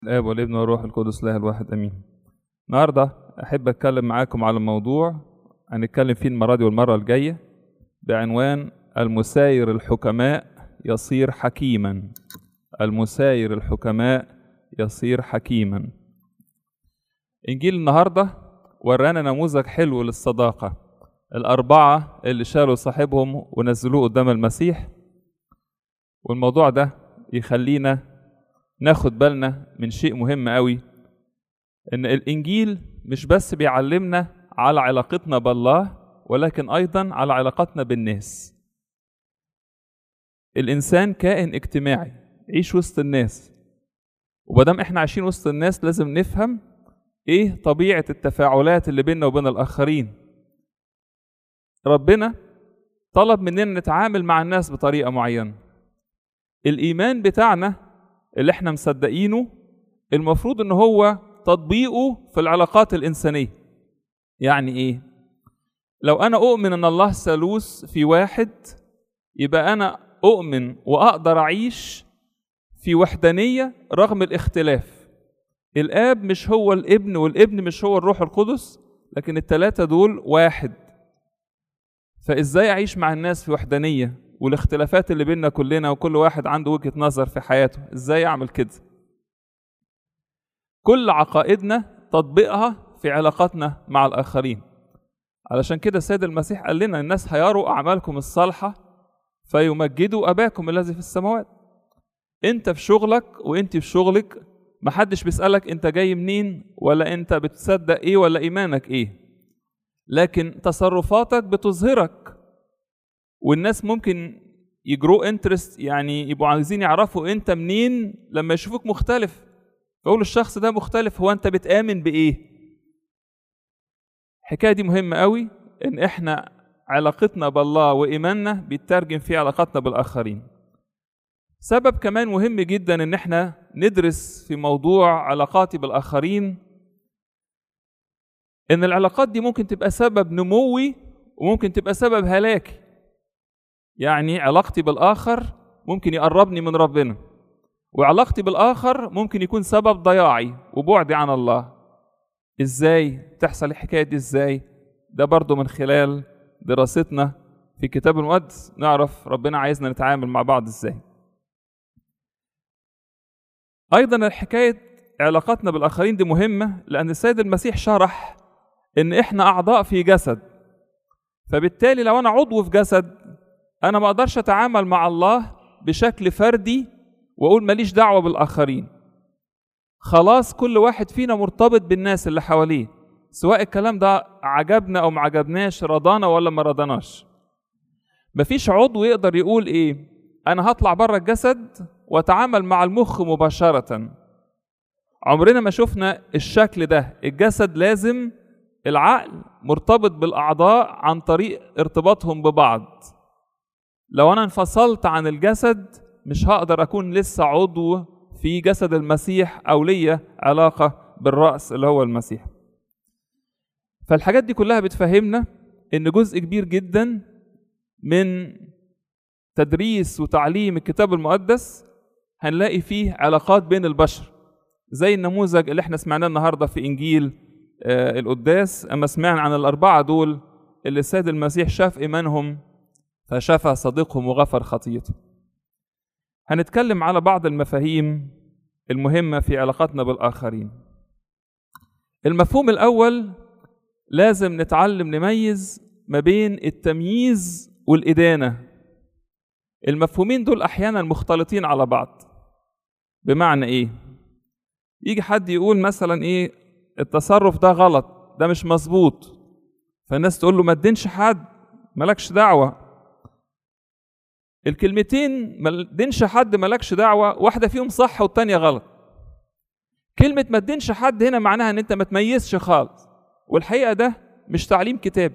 الآب والابن والروح القدس الله الواحد امين. النهارده احب اتكلم معاكم على موضوع هنتكلم فيه المره دي والمره الجايه بعنوان المساير الحكماء يصير حكيما. المساير الحكماء يصير حكيما. انجيل النهارده ورانا نموذج حلو للصداقه. الاربعه اللي شالوا صاحبهم ونزلوه قدام المسيح، والموضوع ده يخلينا ناخد بالنا من شيء مهم قوي، ان الانجيل مش بس بيعلمنا على علاقتنا بالله ولكن ايضا على علاقتنا بالناس. الانسان كائن اجتماعي يعيش وسط الناس، ومادام احنا عايشين وسط الناس لازم نفهم ايه طبيعة التفاعلات اللي بيننا وبين الاخرين. ربنا طلب مننا نتعامل مع الناس بطريقة معينة. الايمان بتاعنا اللي احنا مصدقينه المفروض ان هو تطبيقه في العلاقات الإنسانية. يعني ايه؟ لو انا اؤمن ان الله ثالوث في واحد، يبقى انا اؤمن واقدر اعيش في وحدانية رغم الاختلاف. الاب مش هو الابن والابن مش هو الروح القدس، لكن الثلاثة دول واحد. فازاي اعيش مع الناس في وحدانية والاختلافات اللي بيننا كلنا وكل واحد عنده وجهة نظر في حياته؟ ازاي اعمل كده؟ كل عقائدنا تطبيقها في علاقاتنا مع الآخرين. علشان كده السيد المسيح قال لنا الناس هيروا أعمالكم الصالحة فيمجدوا أباكم الذي في السماوات. أنت في شغلك وأنت في شغلك محدش بيسألك أنت جاي منين ولا أنت بتصدق إيه ولا إيمانك إيه، لكن تصرفاتك بتظهرك. والناس ممكن يجروا انترست، يعني يبقوا عايزين يعرفوا أنت منين لما يشوفوك مختلف، فقول الشخص ده مختلف، هو انت بتآمن بإيه؟ الحكاية دي مهمة قوي، ان احنا علاقتنا بالله وإيماننا بيترجم في علاقتنا بالآخرين. سبب كمان مهم جدا ان احنا ندرس في موضوع علاقاتي بالآخرين، ان العلاقات دي ممكن تبقى سبب نموي وممكن تبقى سبب هلاكي. يعني علاقتي بالآخر ممكن يقربني من ربنا، وعلاقتي بالآخر ممكن يكون سبب ضياعي وبعدي عن الله. إزاي تحصل الحكاية دي؟ إزاي؟ ده برضو من خلال دراستنا في الكتاب المقدس نعرف ربنا عايزنا نتعامل مع بعض إزاي. أيضا الحكاية علاقتنا بالآخرين دي مهمة، لأن السيد المسيح شرح إن إحنا أعضاء في جسد، فبالتالي لو أنا عضو في جسد أنا ما أقدرش أتعامل مع الله بشكل فردي وأقول ماليش دعوة بالآخرين. خلاص كل واحد فينا مرتبط بالناس اللي حواليه، سواء الكلام ده عجبنا أو ما عجبناش، رضانا ولا ما رضاناش. مفيش عضو يقدر يقول إيه أنا هطلع بره الجسد وأتعامل مع المخ مباشرة. عمرنا ما شفنا الشكل ده. الجسد لازم العقل مرتبط بالأعضاء عن طريق ارتباطهم ببعض. لو أنا انفصلت عن الجسد مش هقدر أكون لسه عضو في جسد المسيح أو ليا علاقة بالرأس اللي هو المسيح. فالحاجات دي كلها بتفهمنا إن جزء كبير جدا من تدريس وتعليم الكتاب المقدس هنلاقي فيه علاقات بين البشر، زي النموذج اللي احنا سمعناه النهاردة في إنجيل القداس. أما سمعنا عن الأربعة دول اللي السيد المسيح شاف إيمانهم فشفى صديقهم وغفر خطيته. هنتكلم على بعض المفاهيم المهمة في علاقتنا بالآخرين. المفهوم الأول، لازم نتعلم نميز ما بين التمييز والإدانة. المفهومين دول أحيانا مختلطين على بعض. بمعنى إيه؟ يجي حد يقول مثلا إيه التصرف ده غلط، ده مش مظبوط، فالناس تقول له ما تدينش حد، مالكش دعوة. الكلمتين ما تدينش حد مالكش دعوة، واحدة فيهم صح والتانية غلط. كلمة ما تدينش حد هنا معناها ان انت ما تميزش خالص، والحقيقة ده مش تعليم كتاب.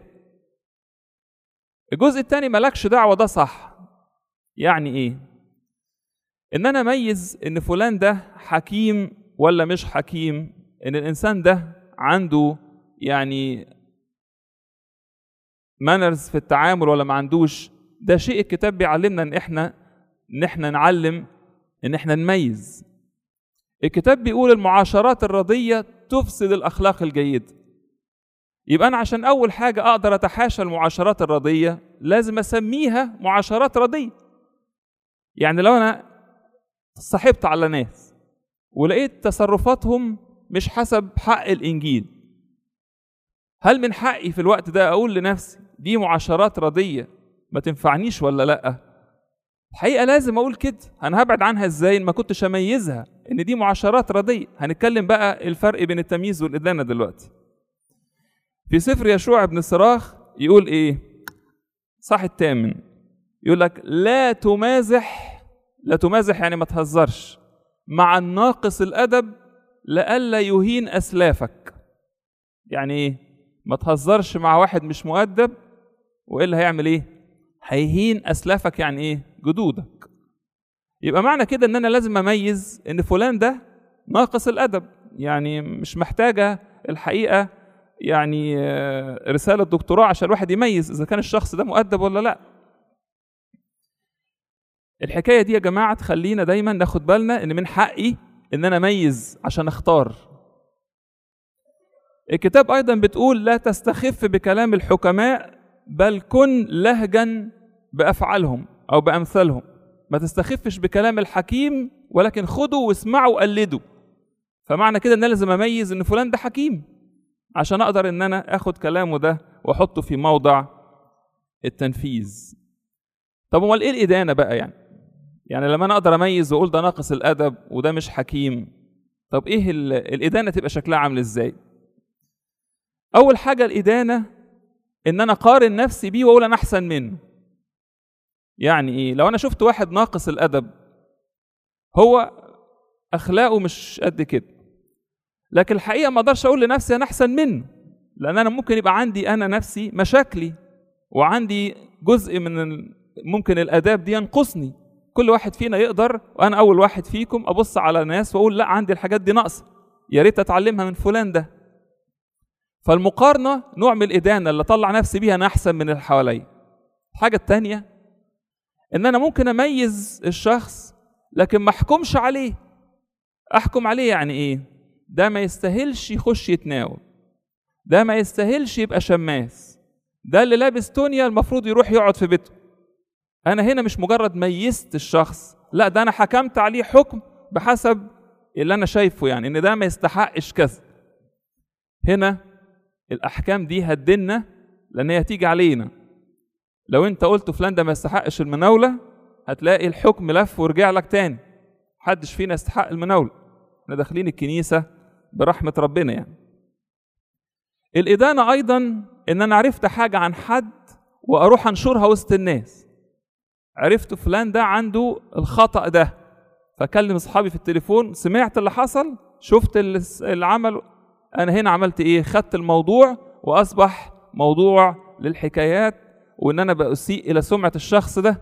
الجزء التاني مالكش دعوة ده صح. يعني ايه؟ ان انا اميز ان فلان ده حكيم ولا مش حكيم، ان الانسان ده عنده يعني مانرز في التعامل ولا ما عندوش. ده شيء الكتاب بيعلمنا ان احنا نعلم ان احنا نميز. الكتاب بيقول المعاشرات الردية تفسد الأخلاق الجيدة. يبقى أنا عشان أول حاجة أقدر أتحاشى المعاشرات الردية لازم أسميها معاشرات ردية. يعني لو أنا صاحبت على ناس ولقيت تصرفاتهم مش حسب حق الإنجيل، هل من حقي في الوقت ده أقول لنفسي دي معاشرات ردية ما تنفعنيش ولا لأ؟ الحقيقة لازم أقول كده. أنا هبعد عنها إزاي ما كنتش أميزها إن دي معاشرات ردية؟ هنتكلم بقى الفرق بين التمييز والإدانة دلوقتي. في سفر يشوع بن صراخ يقول إيه؟ صح 8 يقول لك لا تمازح يعني ما تهزرش مع الناقص الأدب لئلا يهين أسلافك. يعني إيه؟ ما تهزرش مع واحد مش مؤدب وإلا هيعمل إيه؟ هيهين أسلافك. يعني إيه؟ جدودك. يبقى معنى كده إن أنا لازم أميز إن فلان ده ناقص الأدب، يعني مش محتاجة الحقيقة يعني رسالة دكتوراه عشان الواحد يميز إذا كان الشخص ده مؤدب ولا لأ. الحكاية دي يا جماعة تخلينا دايما ناخد بالنا إن من حقي إن أنا أميز عشان أختار. الكتاب أيضا بتقول لا تستخف بكلام الحكماء بل كن لهجا بأفعالهم أو بأمثالهم. ما تستخفش بكلام الحكيم ولكن خدوا واسمعوا وقلدوا. فمعنى كده إن أنا لازم أميز إن فلان ده حكيم عشان أقدر إن أنا أخد كلامه ده وأحطه في موضع التنفيذ. طب امال إيه الإدانة بقى؟ يعني لما أنا أقدر أميز وأقول ده ناقص الأدب وده مش حكيم، طب إيه الإدانة تبقى شكلها عامل إزاي؟ أول حاجة الإدانة إن أنا أقارن نفسي بيه وأقول أنا أحسن منه. يعني إيه؟ لو أنا شفت واحد ناقص الأدب هو أخلاقه مش قد كده، لكن الحقيقة ما أقدرش أقول لنفسي أنا أحسن منه، لأن أنا ممكن يبقى عندي أنا نفسي مشاكلي وعندي جزء من ممكن الآداب دي ينقصني. كل واحد فينا يقدر، وأنا أول واحد فيكم أبص على ناس وأقول لا عندي الحاجات دي ناقصة، يا ريت أتعلمها من فلان ده. فالمقارنة نوع من الإدانة اللي أطلع نفسي بيها أنا أحسن من اللي حواليا. الحاجة التانية إن أنا ممكن أميز الشخص لكن ما أحكمش عليه. أحكم عليه يعني إيه؟ ده ما يستاهلش يخش يتناول، ده ما يستاهلش يبقى شماس، ده اللي لابس تونيا المفروض يروح يقعد في بيته. أنا هنا مش مجرد ميزت الشخص، لا ده أنا حكمت عليه حكم بحسب اللي أنا شايفه، يعني إن ده ما يستحقش كذا. هنا الأحكام دي هتدنا لأن هي هتيجي علينا. لو أنت قلت فلان ده ما يستحقش المناولة هتلاقي الحكم لف ورجع لك تاني. محدش فينا يستحق المناولة، احنا داخلين الكنيسة برحمة ربنا. يعني الإدانة أيضا إن أنا عرفت حاجة عن حد وأروح أنشرها وسط الناس. عرفت فلان ده عنده الخطأ ده، فكلم أصحابي في التليفون، سمعت اللي حصل، شفت اللي عمل، أنا هنا عملت إيه؟ خدت الموضوع وأصبح موضوع للحكايات وإن أنا بأسيء إلى سمعة الشخص ده.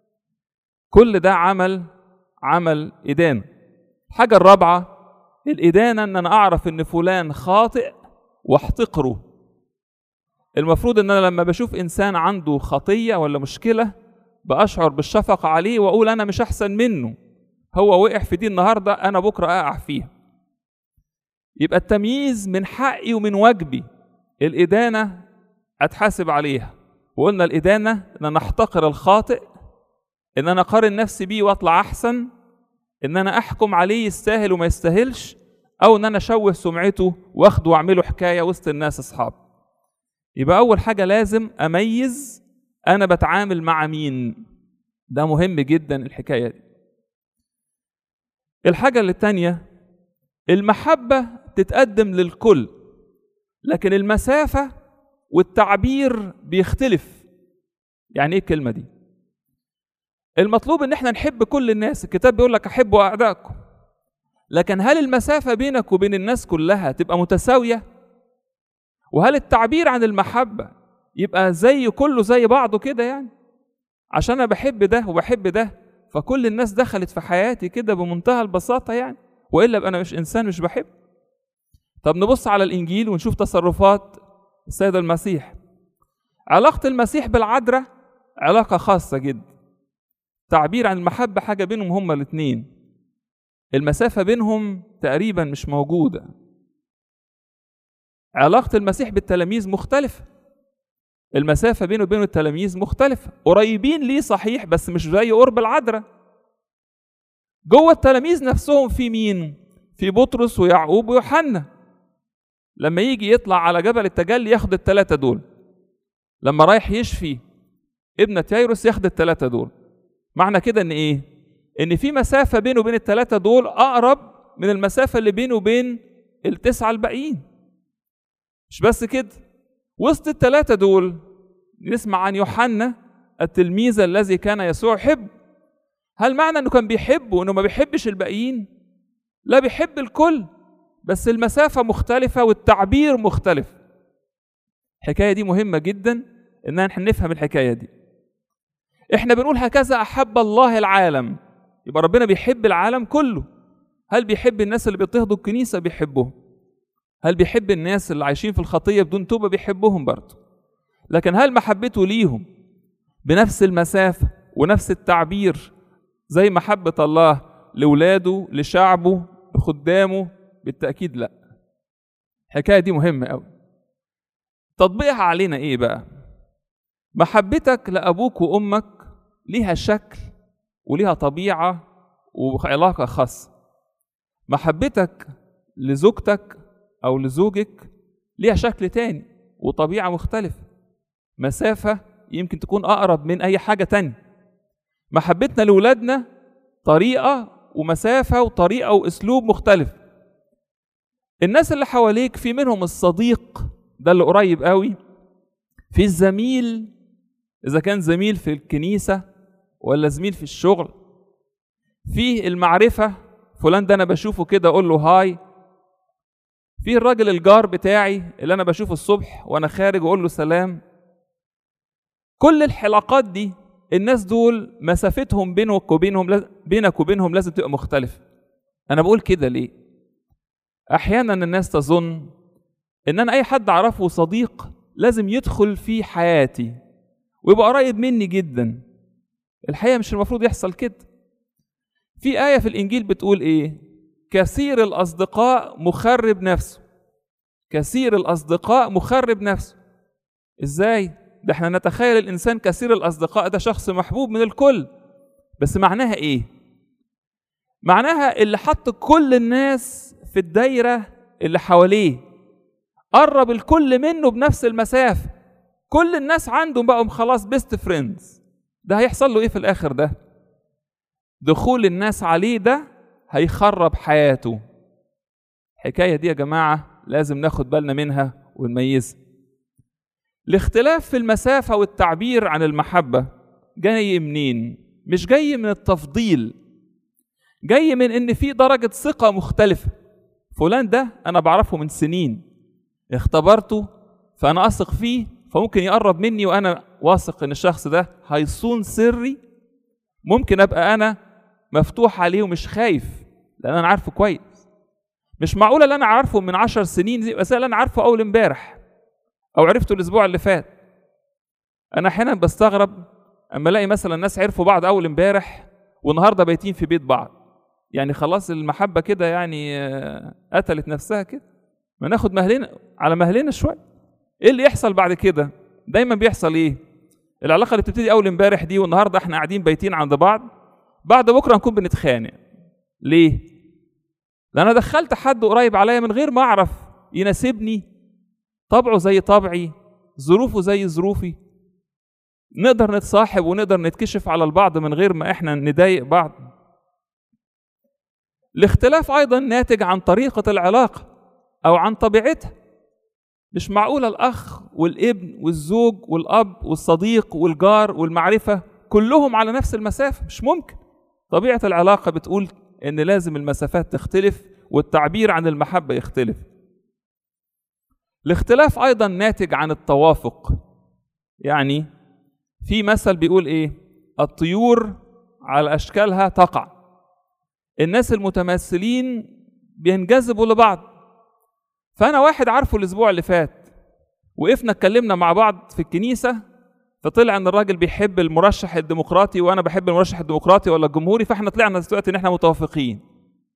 كل ده عمل إدانة. الحاجة الرابعة الإدانة إن أنا أعرف إن فلان خاطئ واحتقره. المفروض إن أنا لما بشوف إنسان عنده خطية ولا مشكلة بأشعر بالشفقة عليه وأقول أنا مش أحسن منه، هو وقع في دي النهاردة أنا بكرة أقع فيها. يبقى التمييز من حقي ومن واجبي. الإدانة أتحاسب عليها، وقلنا الإدانة إن أنا أحتقر الخاطئ، إن أنا أقارن نفسي بيه وأطلع أحسن، إن أنا أحكم عليه يستاهل وما يستاهلش، أو إن أنا أشوه سمعته وأخده وأعمله حكاية وسط الناس أصحاب. يبقى أول حاجة لازم أميز أنا بتعامل مع مين. ده مهم جدا الحكاية دي. الحاجة الثانية المحبة تتقدم للكل، لكن المسافة والتعبير بيختلف. يعني إيه الكلمة دي؟ المطلوب إن احنا نحب كل الناس، الكتاب بيقول لك أحبوا أعدائكم، لكن هل المسافة بينك وبين الناس كلها تبقى متساوية؟ وهل التعبير عن المحبة يبقى زي كله زي بعضه كده؟ يعني عشان أنا بحب ده وبحب ده فكل الناس دخلت في حياتي كده بمنتهى البساطة يعني، وإلا أبقى أنا مش إنسان مش بحب. طب نبص على الإنجيل ونشوف تصرفات السيد المسيح. علاقة المسيح بالعذراء علاقة خاصة جدا. تعبير عن المحبة حاجة بينهم هما الاثنين. المسافة بينهم تقريبا مش موجودة. علاقة المسيح بالتلاميذ مختلفة، المسافة بينه وبين التلاميذ مختلفة، قريبين ليه صحيح بس مش زي قرب العذراء. جوه التلاميذ نفسهم في مين؟ في بطرس ويعقوب ويوحنا. لما يجي يطلع على جبل التجلي ياخد الثلاثة دول، لما رايح يشفي ابنة يايروس ياخد الثلاثة دول. معنى كده ان ايه؟ ان في مسافة بينه وبين الثلاثة دول اقرب من المسافة اللي بينه وبين التسعة الباقيين. مش بس كده، وسط الثلاثة دول نسمع عن يوحنا التلميذ الذي كان يسوع يحب. هل معنى انه كان بيحبه وانه ما بيحبش الباقيين؟ لا، بيحب الكل، بس المسافة مختلفة والتعبير مختلف. الحكاية دي مهمة جدا ان احنا نفهم الحكاية دي. احنا بنقول هكذا احب الله العالم، يبقى ربنا بيحب العالم كله. هل بيحب الناس اللي بيضطهدوا الكنيسة؟ بيحبهم. هل بيحب الناس اللي عايشين في الخطية بدون توبة؟ بيحبهم برضه. لكن هل محبته ليهم بنفس المسافة ونفس التعبير زي محبة الله لولاده لشعبه لخدامه؟ بالتأكيد لا. الحكاية دي مهمة قوي. تطبيقها علينا ايه بقى؟ محبتك لأبوك وأمك ليها شكل وليها طبيعة وعلاقة خاصة. محبتك لزوجتك أو لزوجك ليها شكل تاني وطبيعة مختلفة، مسافة يمكن تكون أقرب من أي حاجة تانية. محبتنا لأولادنا طريقة ومسافة وطريقة وأسلوب مختلف. الناس اللي حواليك في منهم الصديق، ده اللي قريب قوي، في الزميل إذا كان زميل في الكنيسة ولا زميل في الشغل، في المعرفة، فلان ده أنا بشوفه كده أقول له هاي، في الراجل الجار بتاعي اللي أنا بشوفه الصبح وأنا خارج أقول له سلام. كل الحلقات دي الناس دول مسافتهم بينك وبينهم لازم تبقى مختلفة. أنا بقول كده ليه؟ أحيانا الناس تظن إن أنا أي حد أعرفه صديق لازم يدخل في حياتي ويبقى قريب مني جدا. الحقيقة مش المفروض يحصل كده. في آية في الإنجيل بتقول إيه؟ كثير الأصدقاء مخرب نفسه. كثير الأصدقاء مخرب نفسه. إزاي؟ ده احنا نتخيل الإنسان كثير الأصدقاء ده شخص محبوب من الكل، بس معناها إيه؟ معناها اللي حط كل الناس في الدايرة اللي حواليه، قرب الكل منه بنفس المسافة، كل الناس عندهم بقوا خلاص بيست فريندز. ده هيحصل له إيه في الآخر؟ ده دخول الناس عليه ده هيخرب حياته. الحكاية دي يا جماعة لازم ناخد بالنا منها ونميزها. الاختلاف في المسافة والتعبير عن المحبة جاي منين؟ مش جاي من التفضيل، جاي من ان في درجة ثقة مختلفة. فلان ده انا بعرفه من سنين، اختبرته فانا اثق فيه، فممكن يقرب مني وانا واثق ان الشخص ده هيصون سري. ممكن ابقى انا مفتوح عليه ومش خايف لان انا عارفه كويس. مش معقولة اللي انا عارفه من 10 سنين زي اللي انا عارفه اول امبارح او عرفته الاسبوع اللي فات. انا احيانا بستغرب اما الاقي مثلا ناس عرفوا بعض اول امبارح والنهارده بايتين في بيت بعض. يعني خلاص المحبه كده يعني قتلت نفسها كده. ما ناخد مهلنا على مهلنا شويه. ايه اللي يحصل بعد كده؟ دايما بيحصل ايه؟ العلاقه اللي بتبتدي اول امبارح دي والنهارده احنا قاعدين بايتين عند بعض، بعد بكره نكون بنتخانق. ليه؟ لان انا دخلت حد قريب عليا من غير ما اعرف يناسبني، طبعه زي طبعي، ظروفه زي ظروفي. نقدر نتصاحب ونقدر نتكشف على البعض من غير ما احنا نضايق بعض. الاختلاف ايضا ناتج عن طريقة العلاقة او عن طبيعتها. مش معقولة الاخ والابن والزوج والاب والصديق والجار والمعرفة كلهم على نفس المسافة، مش ممكن. طبيعة العلاقة بتقول ان لازم المسافات تختلف والتعبير عن المحبة يختلف. الاختلاف ايضا ناتج عن التوافق. يعني في مثل بيقول ايه؟ الطيور على اشكالها تقع. الناس المتماثلين بينجذبوا لبعض. فانا واحد عارفه الاسبوع اللي فات وقفنا اتكلمنا مع بعض في الكنيسة، فطلع ان الراجل بيحب المرشح الديمقراطي وانا بحب المرشح الديمقراطي ولا الجمهوري، فاحنا طلعنا دلوقتي ان احنا متوافقين.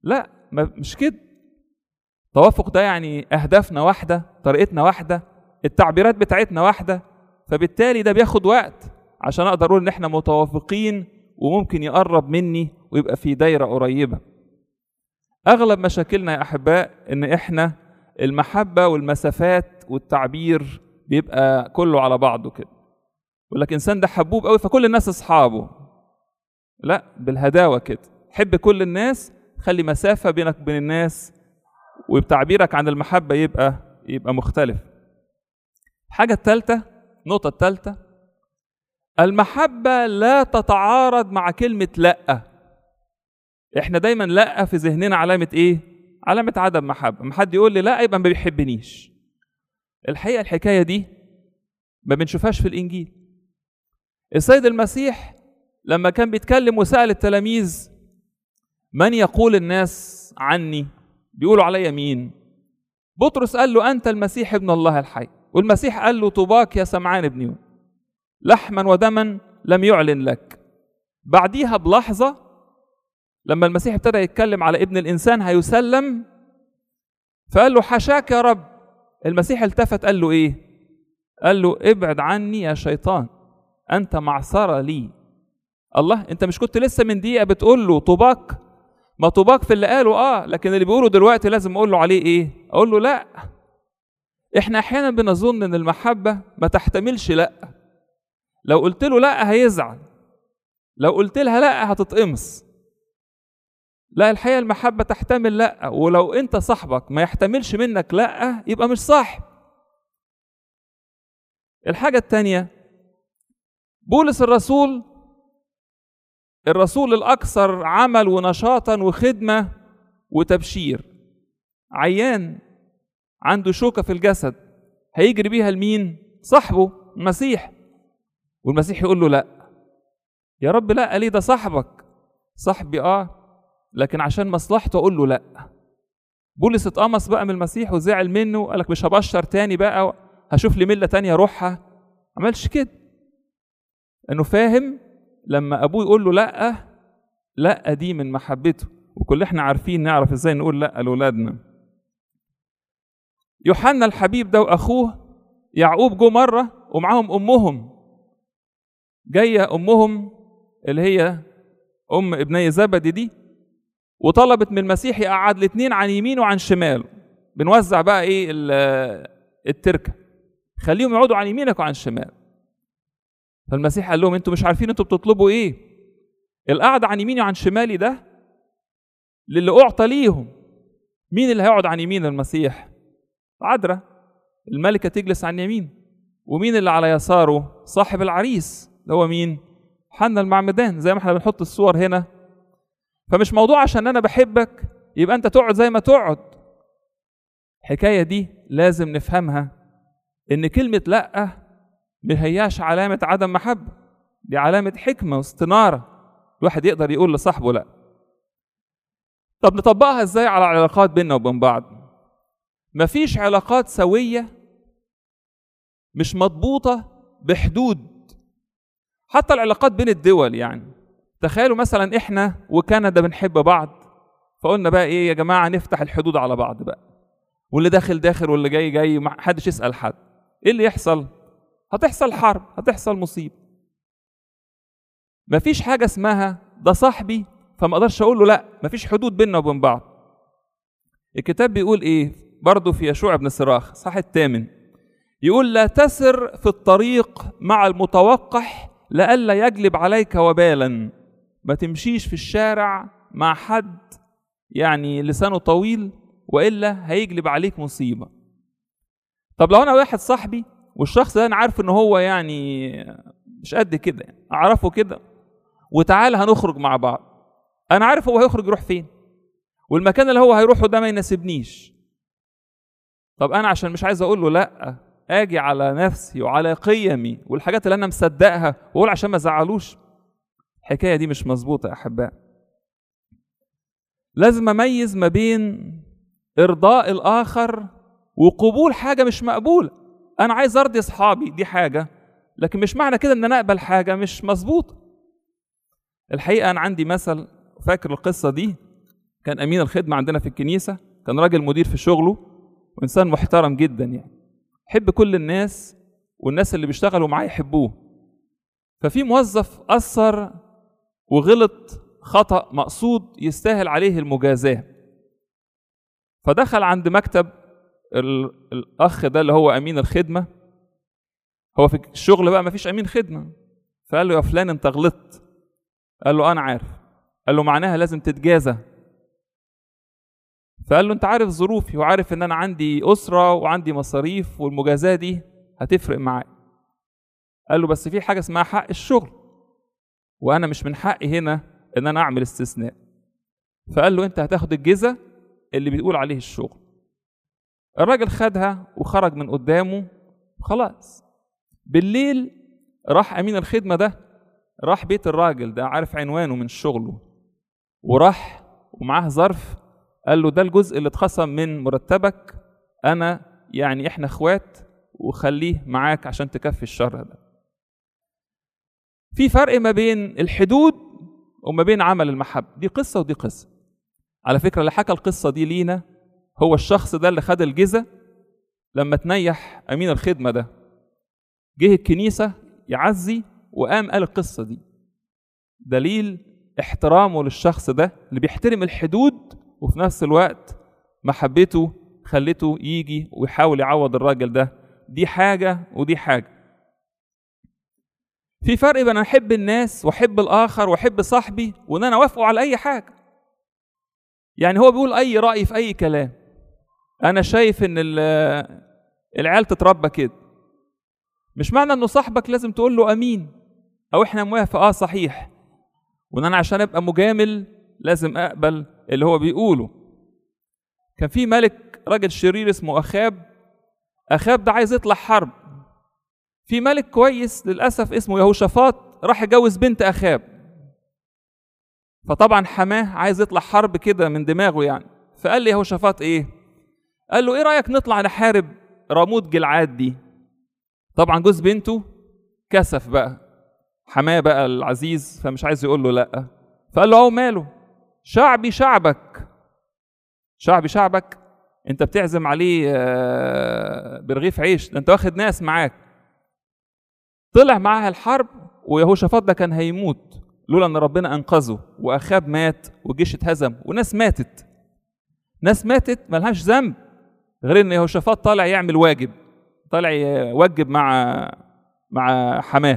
لا، مش كده. التوافق ده يعني اهدافنا واحده، طريقتنا واحده، التعبيرات بتاعتنا واحده، فبالتالي ده بياخد وقت عشان اقدر اقول ان احنا متوافقين وممكن يقرب مني ويبقى في دايره قريبه. اغلب مشاكلنا يا احباء ان احنا المحبه والمسافات والتعبير بيبقى كله على بعضه كده. يقول لك انسان ده حبوب قوي فكل الناس اصحابه. لا، بالهداوه كده، حب كل الناس، خلي مسافه بينك وبين الناس، وبتعبيرك عن المحبه يبقى مختلف. الحاجه الثالثه، النقطه الثالثه، المحبه لا تتعارض مع كلمه لا. احنا دايما لا في ذهننا علامه ايه؟ علامه عدم محبه. ما حد يقول لي لا يبقى ما بيحبنيش. الحقيقه الحكايه دي ما بنشوفهاش في الانجيل. السيد المسيح لما كان بيتكلم وسأل التلاميذ من يقول الناس عني؟ بيقولوا عليا مين؟ بطرس قال له أنت المسيح ابن الله الحي. والمسيح قال له طوباك يا سمعان ابن يونا، لحما ودما لم يعلن لك. بعديها بلحظة لما المسيح ابتدى يتكلم على ابن الإنسان هيسلم، فقال له حشاك يا رب. المسيح التفت قال له إيه؟ قال له ابعد عني يا شيطان، أنت معصرة لي. الله، أنت مش كنت لسه من دقيقة بتقول له طوباك؟ ما طوباك في اللي قاله لكن اللي بيقوله دلوقتي لازم أقول له عليه إيه؟ أقول له لا. إحنا أحيانا بنظن إن المحبة ما تحتملش لا. لو قلت له لا هيزعل، لو قلت لها لا هتتقمص. لا، الحقيقة المحبة تحتمل لا، ولو أنت صاحبك ما يحتملش منك لا يبقى مش صاحب. الحاجة الثانية، بولس الرسول الأكثر عمل ونشاطا وخدمة وتبشير، عيان عنده شوكة في الجسد، هيجري بيها لمين؟ صاحبه المسيح. والمسيح يقول له لا يا رب، لا ليه؟ ده صاحبك. صاحبي لكن عشان مصلحته أقول له لا. بولس اتقمص بقى من المسيح وزعل منه وقال لك مش هبشر تاني بقى، هشوف لي ملة تانية روحها. عملش كده، انه فاهم لما ابوه يقول له لا دي من محبته. وكل احنا عارفين نعرف ازاي نقول لا لاولادنا. يوحنا الحبيب ده واخوه يعقوب جو مره ومعاهم امهم، جايه امهم اللي هي ام ابني زبدي دي، وطلبت من المسيح يقعد الاثنين عن يمينه وعن شماله. بنوزع بقى ايه التركه، خليهم يقعدوا عن يمينك وعن شمال. فالمسيح قال لهم انتوا مش عارفين انتوا بتطلبوا ايه؟ القعد عن يميني وعن شمالي ده للي اعطى ليهم. مين اللي هيقعد عن يمين المسيح؟ عذراء الملكه تجلس عن يمين. ومين اللي على يساره؟ صاحب العريس اللي هو مين؟ حنا المعمدان، زي ما احنا بنحط الصور هنا. فمش موضوع عشان انا بحبك يبقى انت تقعد زي ما تقعد. الحكايه دي لازم نفهمها، ان كلمه لا ما هياش علامة عدم محبة، دي علامة حكمة واستنارة. الواحد يقدر يقول لصاحبه لا. طب نطبقها ازاي على العلاقات بيننا وبين بعض؟ مفيش علاقات سوية مش مضبوطة بحدود. حتى العلاقات بين الدول، يعني تخيلوا مثلا احنا وكندا بنحب بعض، فقلنا بقى ايه يا جماعة نفتح الحدود على بعض بقى، واللي داخل داخل واللي جاي جاي، ما حدش يسأل حد. ايه اللي يحصل؟ هتحصل حرب، هتحصل مصيبة. مفيش حاجة اسمها ده صاحبي فما اقدرش اقول له لا. مفيش حدود بيننا وبين بعض. الكتاب بيقول ايه برضو في يشوع بن صراخ صح 8، يقول لا تسر في الطريق مع المتوقح لئلا يجلب عليك وبالا. ما تمشيش في الشارع مع حد يعني لسانه طويل وإلا هيجلب عليك مصيبة. طب لو انا واحد صاحبي والشخص ده انا عارف ان هو يعني مش قد كده، اعرفه كده وتعالى هنخرج مع بعض، انا عارف هو هيخرج يروح فين والمكان اللي هو هيروحه ده ما يناسبنيش. طب انا عشان مش عايز اقول له لا، اجي على نفسي وعلى قيمي والحاجات اللي انا مصدقها واقول عشان ما ازعلوش؟ الحكايه دي مش مظبوطه يا احباء. لازم اميز ما بين ارضاء الاخر وقبول حاجه مش مقبوله. انا عايز ارضي اصحابي دي حاجه، لكن مش معنى كده ان انا اقبل حاجه مش مظبوطه. الحقيقه انا عندي مثل، فاكر القصه دي؟ كان أمين الخدمة عندنا في الكنيسة، كان راجل مدير في شغله وإنسان محترم جدا، يعني يحب كل الناس والناس اللي بيشتغلوا معاه يحبوه. ففي موظف أثر وغلط خطأ مقصود يستاهل عليه المجازاة، فدخل عند مكتب الأخ ده اللي هو أمين الخدمة. هو في الشغل بقى مفيش أمين خدمة، فقال له يا فلان أنت غلطت. قال له أنا عارف. قال له معناها لازم تتجازى. فقال له أنت عارف ظروفي وعارف إن أنا عندي أسرة وعندي مصاريف والمجازاة دي هتفرق معايا. قال له بس في حاجة اسمها حق الشغل، وأنا مش من حقي هنا إن أنا أعمل استثناء. فقال له أنت هتاخد الجزء اللي بيقول عليه الشغل. الراجل خدها وخرج من قدامه خلاص. بالليل راح أمين الخدمة ده، راح بيت الراجل ده، عارف عنوانه من شغله، وراح ومعاه ظرف. قال له ده الجزء اللي اتخصم من مرتبك، أنا يعني إحنا إخوات وخليه معاك عشان تكفي الشر ده. في فرق ما بين الحدود وما بين عمل المحبة. دي قصة ودي قصة. على فكرة اللي حكى القصة دي لينا هو الشخص ده اللي خد الجزء لما تنيح أمين الخدمة ده، جه الكنيسة يعزي وقام قال القصة دي. دليل احترامه للشخص ده اللي بيحترم الحدود، وفي نفس الوقت محبته خلته يجي ويحاول يعوض الراجل ده. دي حاجة ودي حاجة. في فرق بين أنا أحب الناس وأحب الآخر وأحب صاحبي وإن أنا أوافقه على أي حاجة. يعني هو بيقول أي رأي في أي كلام، أنا شايف إن العيال تتربى كده. مش معنى إنه صاحبك لازم تقول له أمين أو إحنا موافق صحيح، وإن أنا عشان أبقى مجامل لازم أقبل اللي هو بيقوله. كان في ملك راجل شرير اسمه أخاب ده عايز يطلع حرب. في ملك كويس للأسف اسمه يهوشافاط راح يجوز بنت أخاب. فطبعا حماه عايز يطلع حرب كده من دماغه يعني. فقال لي يهوشافاط إيه؟ قال له إيه رأيك نطلع نحارب راموت جلعاد دي؟ طبعا جوز بنته كسف بقى، حماه بقى العزيز، فمش عايز يقول له لأ. فقال له ماله، شعبي شعبك. شعبي شعبك؟ انت بتعزم عليه برغيف عيش، ده انت واخد ناس معاك. طلع معاها الحرب، ويهوشافاط ده كان هيموت لولا ان ربنا انقذه، واخاب مات والجيش اتهزم وناس ماتت. ناس ماتت ملهاش ذنب غير ان يهوشافاط طالع يعمل واجب، طالع يوجب مع حماه.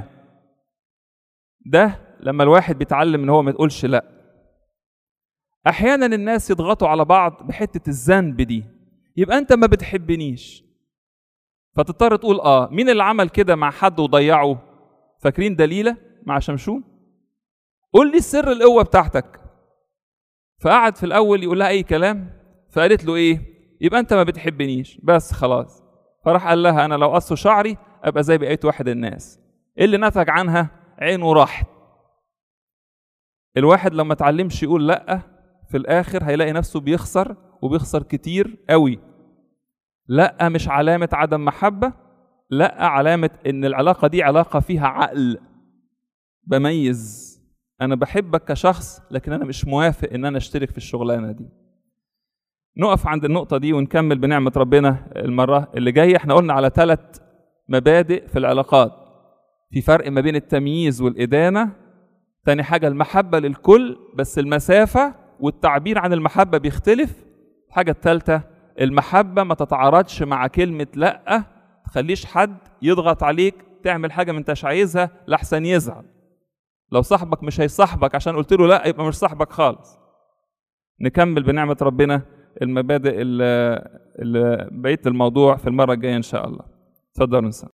ده لما الواحد بيتعلم ان هو ما يقولش لا. احيانا الناس يضغطوا على بعض بحته الذنب دي، يبقى انت ما بتحبنيش، فتضطر تقول مين اللي عمل كده مع حد وضيعه؟ فاكرين دليلة مع شمشون؟ قول لي السر القوة بتاعتك. فقعد في الاول يقول لها اي كلام، فقالت له ايه؟ يبقى انت ما بتحبنيش بس خلاص. فراح قال لها انا لو قصوا شعري ابقى زي بقية واحد الناس. اللي نتج عنها عينه راحت. الواحد لما اتعلمش يقول لا في الاخر هيلاقي نفسه بيخسر، وبيخسر كتير قوي. لا مش علامة عدم محبة، لا علامة ان العلاقة دي علاقة فيها عقل، بميز انا بحبك كشخص لكن انا مش موافق ان انا اشترك في الشغلانة دي. نقف عند النقطة دي ونكمل بنعمة ربنا المرة اللي جاية. احنا قلنا على 3 مبادئ في العلاقات. في فرق ما بين التمييز والإدانة. تاني حاجة المحبة للكل، بس المسافة والتعبير عن المحبة بيختلف. الحاجة الثالثة المحبة ما تتعارضش مع كلمة لأ، تخليش حد يضغط عليك تعمل حاجة ما انتش عايزها لحسن يزعل. لو صاحبك مش هيصاحبك عشان قلت له لأ يبقى مش صاحبك خالص. نكمل بنعمة ربنا المبادئ اللي بقية الموضوع في المرة الجاية إن شاء الله. اتفضلوا نسأل.